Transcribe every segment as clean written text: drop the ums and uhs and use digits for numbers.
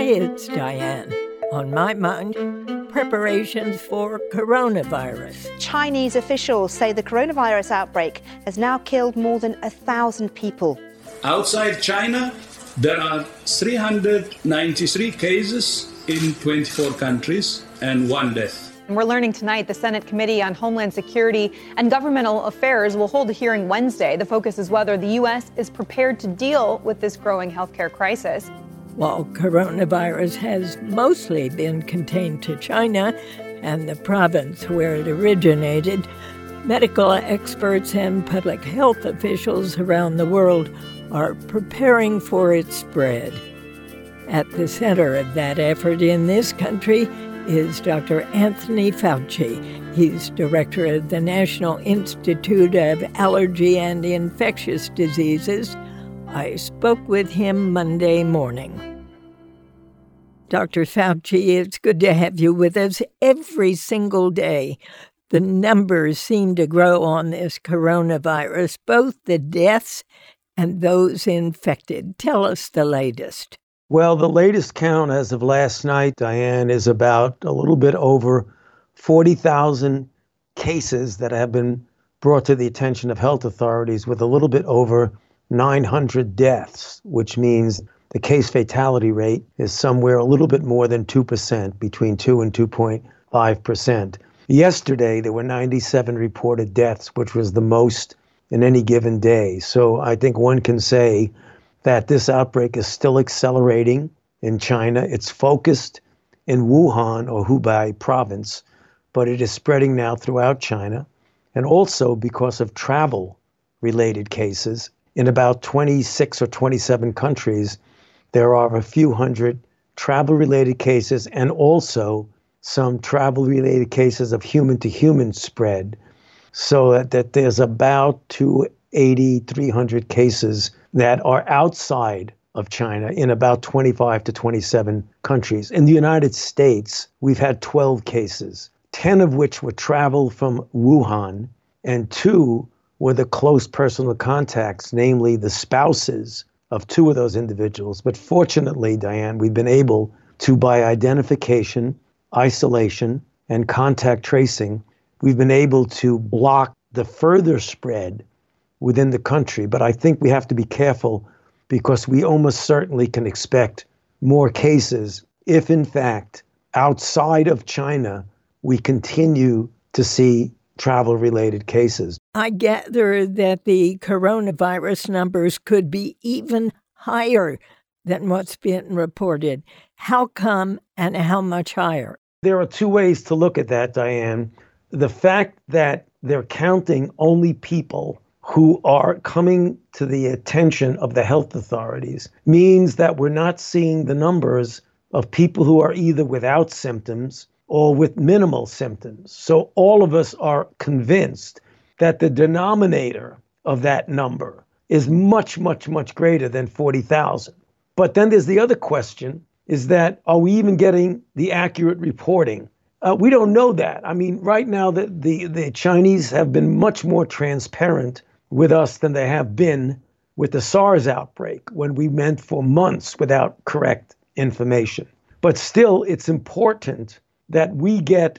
it's Diane. On my mind, preparations for coronavirus. Chinese officials say the coronavirus outbreak has now killed more than 1,000 people. Outside China, there are 393 cases in 24 countries and 1 death. We're learning tonight the Senate Committee on Homeland Security and Governmental Affairs will hold a hearing Wednesday. The focus is whether the U.S. is prepared to deal with this growing healthcare crisis. While coronavirus has mostly been contained to China and the province where it originated, medical experts and public health officials around the world are preparing for its spread. At the center of that effort in this country is Dr. Anthony Fauci. He's director of the National Institute of Allergy and Infectious Diseases. I spoke with him Monday morning. Dr. Fauci, it's good to have you with us. Every single day, the numbers seem to grow on this coronavirus, both the deaths and those infected. Tell us the latest. Well, the latest count as of last night, Diane, is about a little bit over 40,000 cases that have been brought to the attention of health authorities, with a little bit over 900 deaths, which means the case fatality rate is somewhere a little bit more than 2%, between 2 and 2.5%. Yesterday, there were 97 reported deaths, which was the most in any given day. So I think one can say that this outbreak is still accelerating in China. It's focused in Wuhan or Hubei province, but it is spreading now throughout China. And also because of travel-related cases, in about 26 or 27 countries, there are a few hundred travel-related cases and also some travel-related cases of human-to-human spread, so that there's about 280, 300 cases that are outside of China in about 25 to 27 countries. In the United States, we've had 12 cases, 10 of which were travel from Wuhan, and 2 were the close personal contacts, namely the spouses of 2 of those individuals. But fortunately, Diane, we've been able to, by identification, isolation, and contact tracing, we've been able to block the further spread within the country. But I think we have to be careful, because we almost certainly can expect more cases if, in fact, outside of China, we continue to see travel-related cases. I gather that the coronavirus numbers could be even higher than what's been reported. How come and how much higher? There are 2 ways to look at that, Diane. The fact that they're counting only people who are coming to the attention of the health authorities means that we're not seeing the numbers of people who are either without symptoms or with minimal symptoms. So all of us are convinced that the denominator of that number is much, much, much greater than 40,000. But then there's the other question, is that are we even getting the accurate reporting? We don't know that. I mean, right now, the Chinese have been much more transparent with us than they have been with the SARS outbreak, when we went for months without correct information. But still, it's important that we get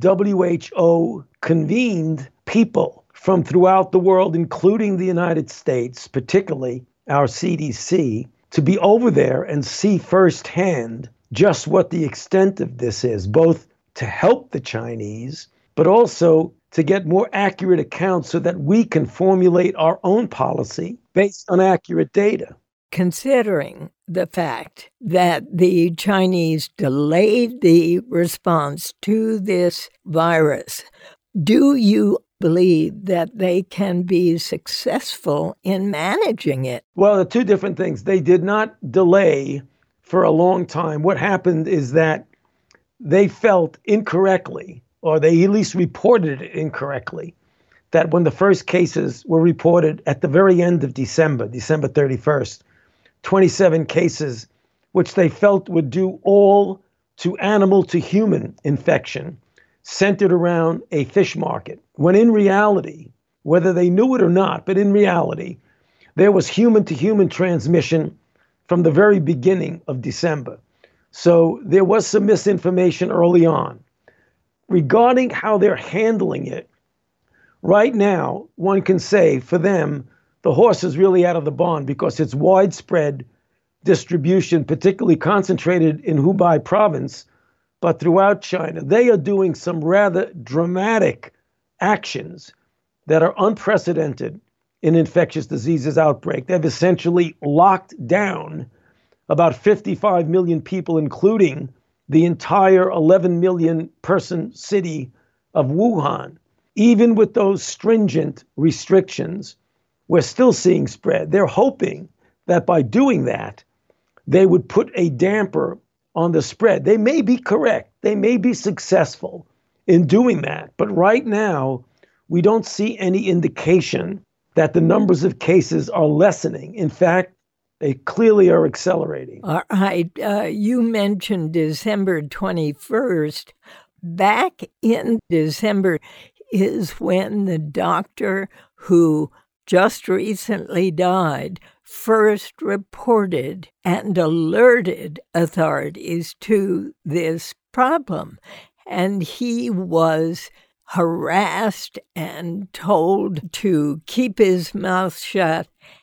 WHO convened people from throughout the world, including the United States, particularly our CDC, to be over there and see firsthand just what the extent of this is, both to help the Chinese, but also to get more accurate accounts so that we can formulate our own policy based on accurate data. Considering the fact that the Chinese delayed the response to this virus, do you believe that they can be successful in managing it? Well, there are 2 different things. They did not delay for a long time. What happened is that they felt incorrectly, or they at least reported it incorrectly, that when the first cases were reported at the very end of December 31st, 27 cases, which they felt would due all to animal to human infection, centered around a fish market. When in reality, whether they knew it or not, but in reality, there was human to human transmission from the very beginning of December. So there was some misinformation early on. Regarding how they're handling it, right now, one can say for them, the horse is really out of the barn because it's widespread distribution, particularly concentrated in Hubei province, but throughout China. They are doing some rather dramatic actions that are unprecedented in infectious diseases outbreak. They've essentially locked down about 55 million people, including the entire 11 million person city of Wuhan. Even with those stringent restrictions, we're still seeing spread. They're hoping that by doing that, they would put a damper on the spread. They may be correct. They may be successful in doing that. But right now, we don't see any indication that the numbers of cases are lessening. In fact, they clearly are accelerating. All right. You mentioned December 21st. Back in December is when the doctor who just recently died first reported and alerted authorities to this problem. And he was harassed and told to keep his mouth shut.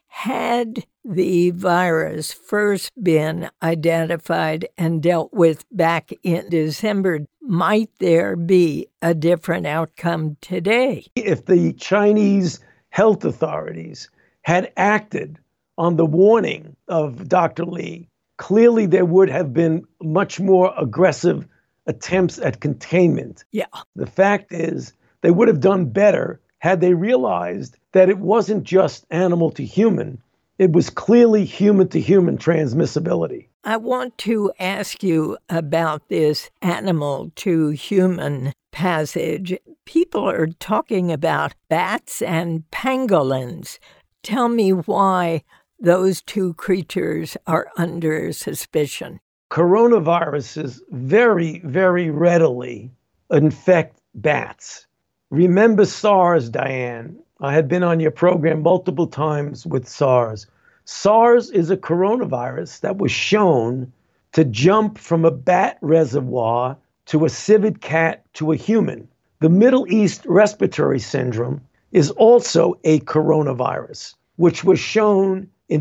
Had the virus first been identified and dealt with back in December, might there be a different outcome today? If the Chinese health authorities had acted on the warning of Dr. Li, clearly there would have been much more aggressive attempts at containment. Yeah. The fact is, they would have done better had they realized that it wasn't just animal to human, it was clearly human to human transmissibility. I want to ask you about this animal to human passage. People are talking about bats and pangolins. Tell me why those two creatures are under suspicion. Coronaviruses very, very readily infect bats. Remember SARS, Diane. I had been on your program multiple times with SARS. SARS is a coronavirus that was shown to jump from a bat reservoir to a civet cat to a human. The Middle East respiratory syndrome is also a coronavirus, which was shown in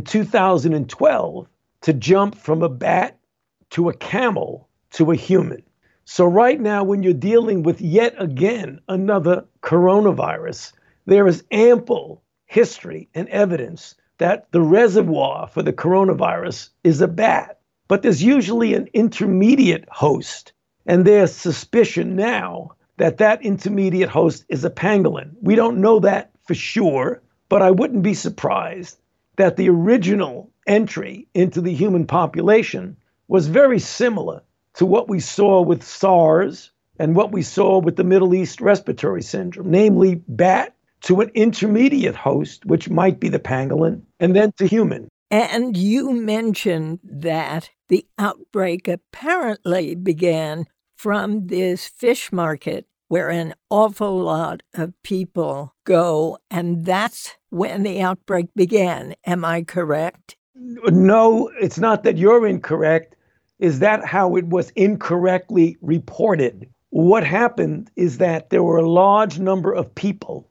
2012 to jump from a bat to a camel to a human. So right now, when you're dealing with yet again another coronavirus, there is ample history and evidence that the reservoir for the coronavirus is a bat. But there's usually an intermediate host, and there's suspicion now that that intermediate host is a pangolin. We don't know that for sure, but I wouldn't be surprised that the original entry into the human population was very similar to what we saw with SARS and what we saw with the Middle East respiratory syndrome, namely bat to an intermediate host, which might be the pangolin, and then to human. And you mentioned that the outbreak apparently began from this fish market where an awful lot of people go, and that's when the outbreak began. Am I correct? No, it's not that you're incorrect. Is that how it was incorrectly reported? What happened is that there were a large number of people,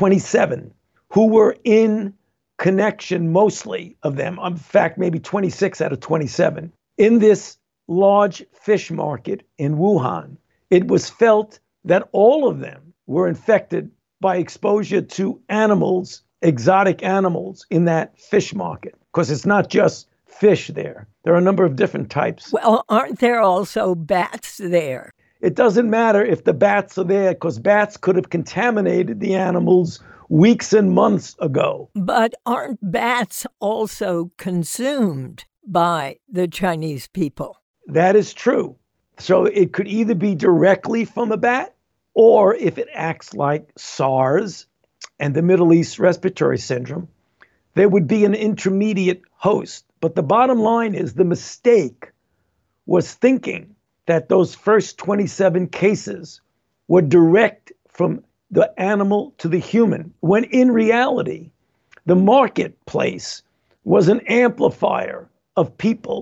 27, who were in connection, mostly of them, in fact, maybe 26 out of 27, in this large fish market in Wuhan. It was felt that all of them were infected by exposure to animals, exotic animals in that fish market, because it's not just fish there. There are a number of different types. Well, aren't there also bats there? It doesn't matter if the bats are there, because bats could have contaminated the animals weeks and months ago. But aren't bats also consumed by the Chinese people? That is true. So it could either be directly from a bat, or if it acts like SARS and the Middle East respiratory syndrome, there would be an intermediate host. But the bottom line is the mistake was thinking that those first 27 cases were direct from the animal to the human, when in reality, the marketplace was an amplifier of people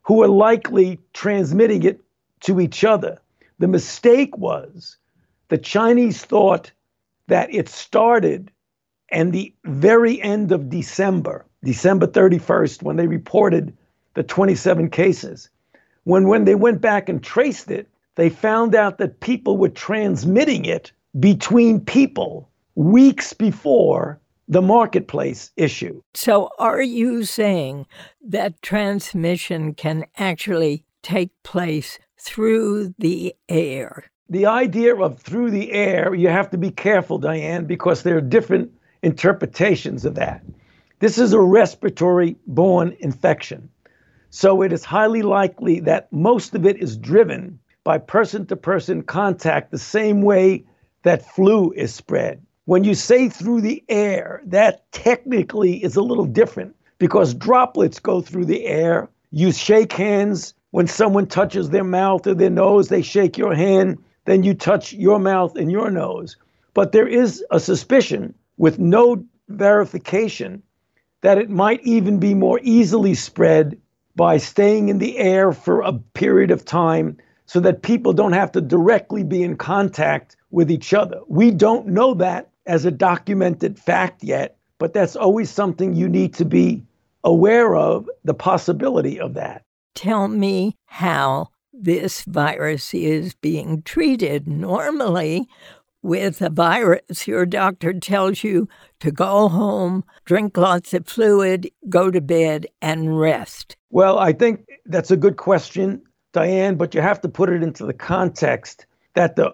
who are likely transmitting it to each other. The mistake was the Chinese thought that it started and the very end of December 31st, when they reported the 27 cases. When they went back and traced it, they found out that people were transmitting it between people weeks before the marketplace issue. So are you saying that transmission can actually take place through the air? The idea of through the air, you have to be careful, Diane, because there are different interpretations of that. This is a respiratory-borne infection. So it is highly likely that most of it is driven by person-to-person contact the same way that flu is spread. When you say through the air, that technically is a little different because droplets go through the air. You shake hands. When someone touches their mouth or their nose, they shake your hand. Then you touch your mouth and your nose. But there is a suspicion with no verification that it might even be more easily spread by staying in the air for a period of time so that people don't have to directly be in contact with each other. We don't know that as a documented fact yet, but that's always something you need to be aware of, the possibility of that. Tell me how this virus is being treated. Normally, with a virus, your doctor tells you to go home, drink lots of fluid, go to bed, and rest. Well, I think that's a good question, Diane, but you have to put it into the context that the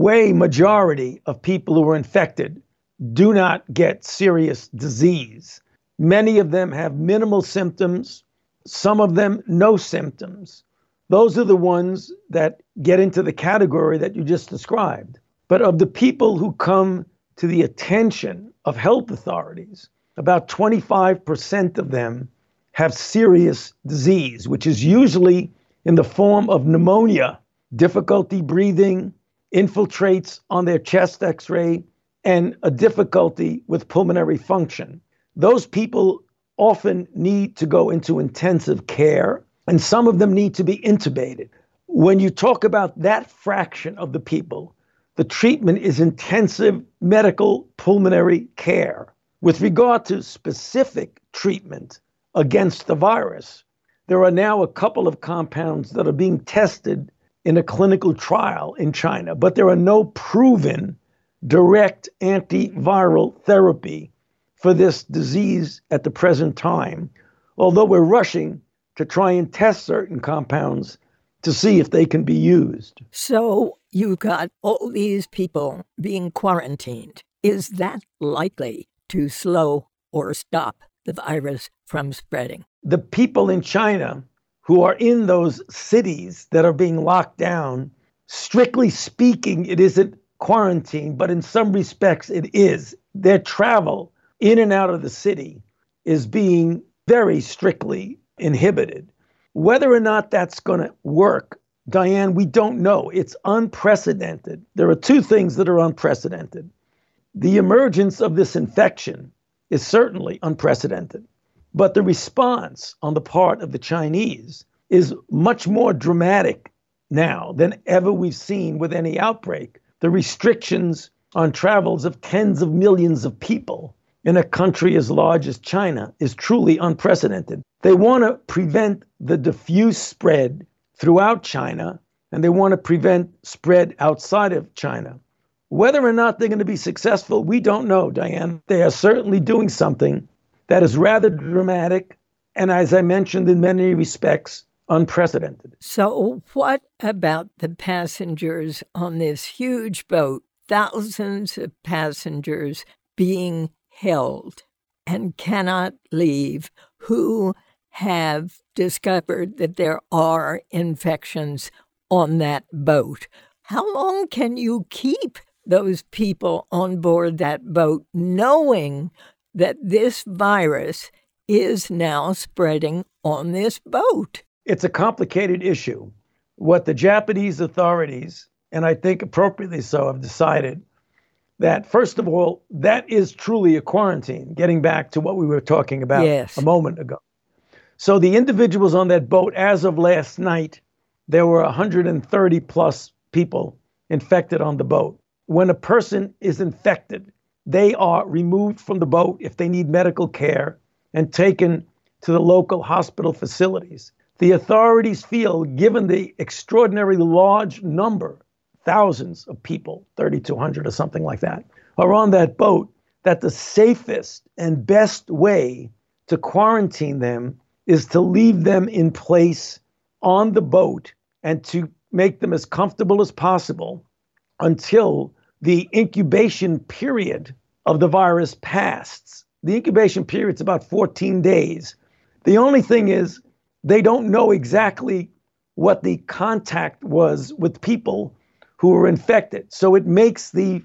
majority of people who are infected do not get serious disease. Many of them have minimal symptoms, some of them no symptoms. Those are the ones that get into the category that you just described. But of the people who come to the attention of health authorities, about 25% of them have serious disease, which is usually in the form of pneumonia, difficulty breathing, infiltrates on their chest x-ray, and a difficulty with pulmonary function. Those people often need to go into intensive care, and some of them need to be intubated. When you talk about that fraction of the people, the treatment is intensive medical pulmonary care. With regard to specific treatment against the virus, there are now a couple of compounds that are being tested in a clinical trial in China, but there are no proven direct antiviral therapy for this disease at the present time, although we're rushing to try and test certain compounds to see if they can be used. So you've got all these people being quarantined. Is that likely to slow or stop the virus from spreading? The people in China who are in those cities that are being locked down, strictly speaking, it isn't quarantine, but in some respects it is. Their travel in and out of the city is being very strictly inhibited. Whether or not that's going to work, Diane, we don't know. It's unprecedented. There are two things that are unprecedented. The emergence of this infection is certainly unprecedented, but the response on the part of the Chinese is much more dramatic now than ever we've seen with any outbreak. The restrictions on travels of tens of millions of people in a country as large as China is truly unprecedented. They want to prevent the diffuse spread throughout China, and they want to prevent spread outside of China. Whether or not they're going to be successful, we don't know, Diane. They are certainly doing something that is rather dramatic, and as I mentioned, in many respects, unprecedented. So what about the passengers on this huge boat, thousands of passengers being held and cannot leave, who have discovered that there are infections on that boat? How long can you keep those people on board that boat knowing that this virus is now spreading on this boat? It's a complicated issue. What the Japanese authorities, and I think appropriately so, have decided that, first of all, that is truly a quarantine, getting back to what we were talking about a moment ago. So the individuals on that boat, as of last night, there were 130 plus people infected on the boat. When a person is infected, they are removed from the boat if they need medical care and taken to the local hospital facilities. The authorities feel, given the extraordinarily large number, thousands of people, 3,200 or something like that, are on that boat, that the safest and best way to quarantine them is to leave them in place on the boat and to make them as comfortable as possible until the incubation period of the virus passes. The incubation period is about 14 days. The only thing is they don't know exactly what the contact was with people who were infected. So it makes the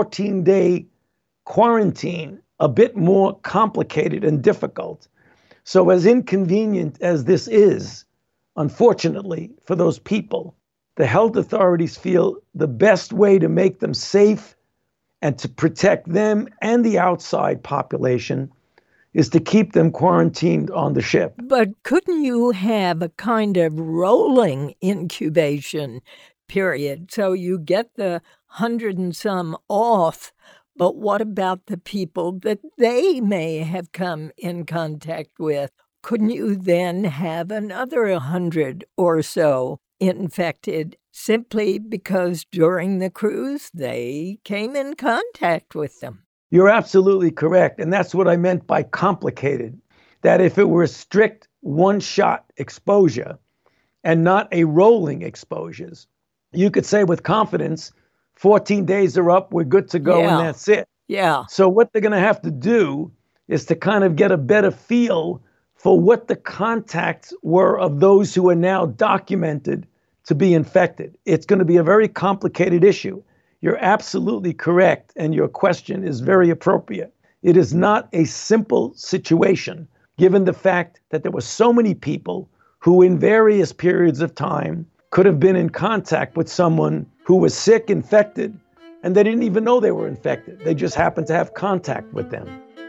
14-day quarantine a bit more complicated and difficult. So as inconvenient as this is, unfortunately, for those people, the health authorities feel the best way to make them safe and to protect them and the outside population is to keep them quarantined on the ship. But couldn't you have a kind of rolling incubation period? So you get the 100 and some off, but what about the people that they may have come in contact with? Couldn't you then have another 100 or so infected simply because during the cruise they came in contact with them? You're absolutely correct. And that's what I meant by complicated. That if it were a strict one-shot exposure and not a rolling exposures, you could say with confidence, 14 days are up, we're good to go, and that's it. Yeah. So what they're going to have to do is to kind of get a better feel for what the contacts were of those who are now documented to be infected. It's going to be a very complicated issue. You're absolutely correct, and your question is very appropriate. It is not a simple situation, given the fact that there were so many people who in various periods of time could have been in contact with someone who was sick, infected, and they didn't even know they were infected. They just happened to have contact with them.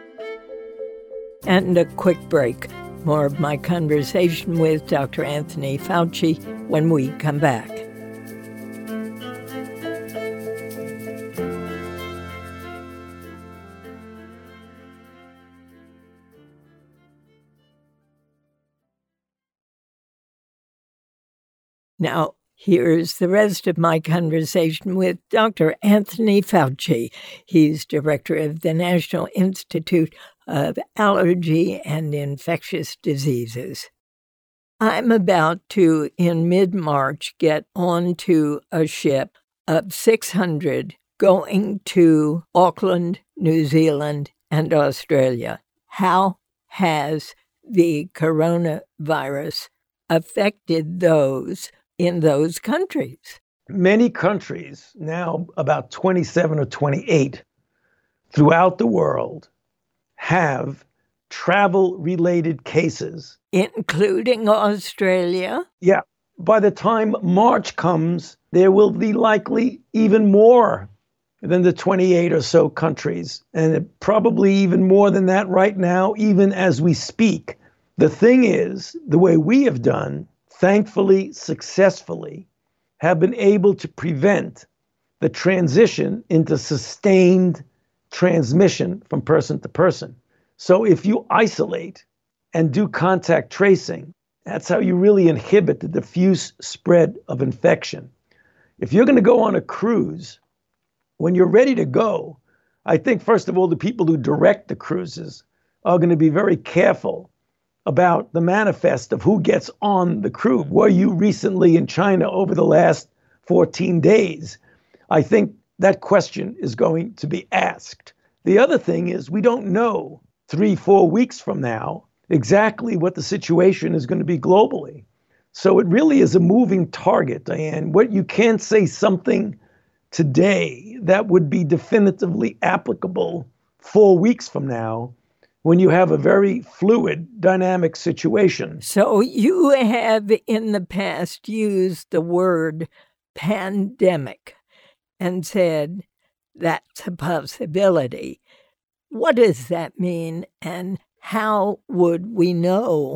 And a quick break. More of my conversation with Dr. Anthony Fauci when we come back. Now, here's the rest of my conversation with Dr. Anthony Fauci. He's director of the National Institute of Allergy and Infectious Diseases. I'm about to, in mid-March, get onto a ship of 600 going to Auckland, New Zealand, and Australia. How has the coronavirus affected those in those countries? Many countries, now about 27 or 28 throughout the world, have travel-related cases. Including Australia? Yeah. By the time March comes, there will be likely even more than the 28 or so countries, and probably even more than that right now, even as we speak. The thing is, the way we have done, thankfully, successfully, have been able to prevent the transition into sustained transmission from person to person. So if you isolate and do contact tracing, that's how you really inhibit the diffuse spread of infection. If you're going to go on a cruise, when you're ready to go, I think, first of all, the people who direct the cruises are going to be very careful about the manifest of who gets on the cruise. Were you recently in China over the last 14 days? I think that question is going to be asked. The other thing is we don't know 3-4 weeks from now exactly what the situation is going to be globally. So it really is a moving target, Diane. What you can't say something today that would be definitively applicable 4 weeks from now when you have a very fluid, dynamic situation. So you have in the past used the word pandemic and said that's a possibility. What does that mean, and how would we know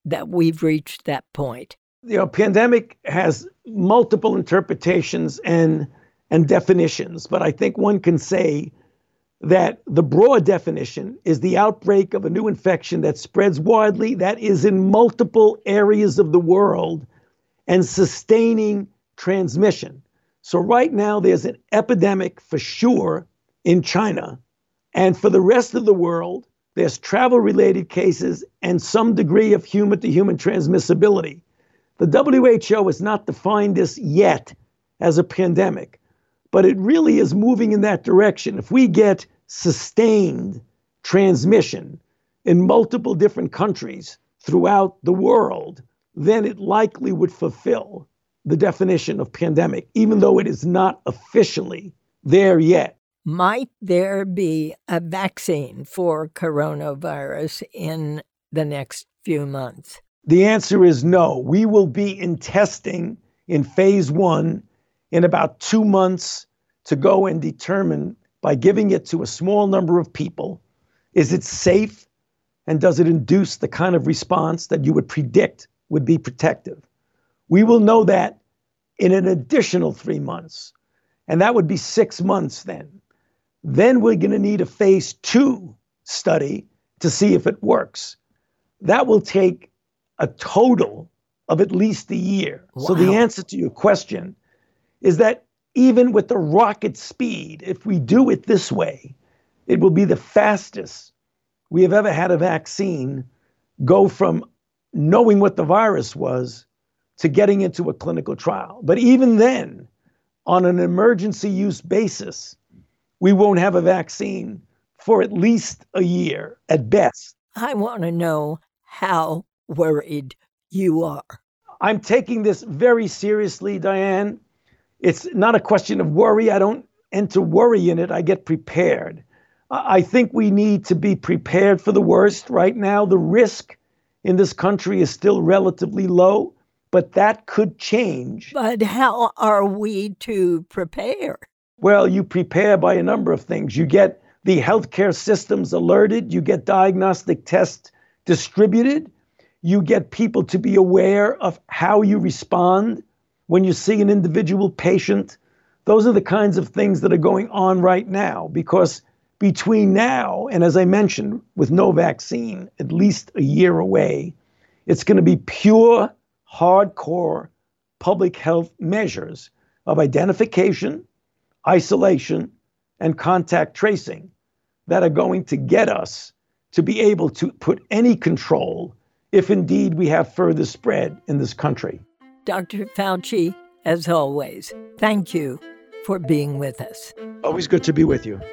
that we've reached that point? Pandemic has multiple interpretations and definitions, but I think one can say that the broad definition is the outbreak of a new infection that spreads widely, that is in multiple areas of the world, and sustaining transmission. So right now there's an epidemic for sure in China, and for the rest of the world, there's travel-related cases and some degree of human-to-human transmissibility. The WHO has not defined this yet as a pandemic, but it really is moving in that direction. If we get sustained transmission in multiple different countries throughout the world, then it likely would fulfill the definition of pandemic, even though it is not officially there yet. Might there be a vaccine for coronavirus in the next few months? The answer is no. We will be in testing in phase 1 in about 2 months to go and determine, by giving it to a small number of people, is it safe and does it induce the kind of response that you would predict would be protective? We will know that in an additional 3 months, and that would be 6 months then. Then we're going to need a phase 2 study to see if it works. That will take a total of at least a year. Wow. So the answer to your question is that even with the rocket speed, if we do it this way, it will be the fastest we have ever had a vaccine go from knowing what the virus was to getting into a clinical trial. But even then, on an emergency use basis, we won't have a vaccine for at least a year at best. I want to know how worried you are. I'm taking this very seriously, Diane. It's not a question of worry. I don't enter worry in it. I get prepared. I think we need to be prepared for the worst. Right now, the risk in this country is still relatively low, but that could change. But how are we to prepare? Well, you prepare by a number of things. You get the healthcare systems alerted. You get diagnostic tests distributed. You get people to be aware of how you respond when you see an individual patient. Those are the kinds of things that are going on right now, because between now and, as I mentioned, with no vaccine, at least a year away, it's going to be pure, hardcore public health measures of identification, isolation, and contact tracing that are going to get us to be able to put any control if indeed we have further spread in this country. Dr. Fauci, as always, thank you for being with us. Always good to be with you.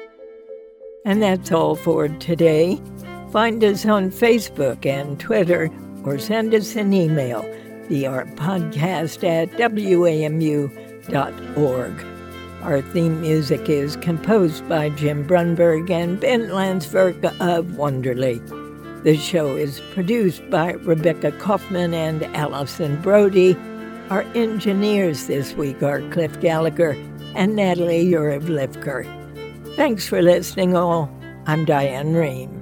And that's all for today. Find us on Facebook and Twitter, or send us an email via our podcast at wamu.org. Our theme music is composed by Jim Brunberg and Ben Landsberg of Wonderly. The show is produced by Rebecca Kaufman and Allison Brody. Our engineers this week are Cliff Gallagher and Natalie Urevlivker. Thanks for listening all. I'm Diane Rehm.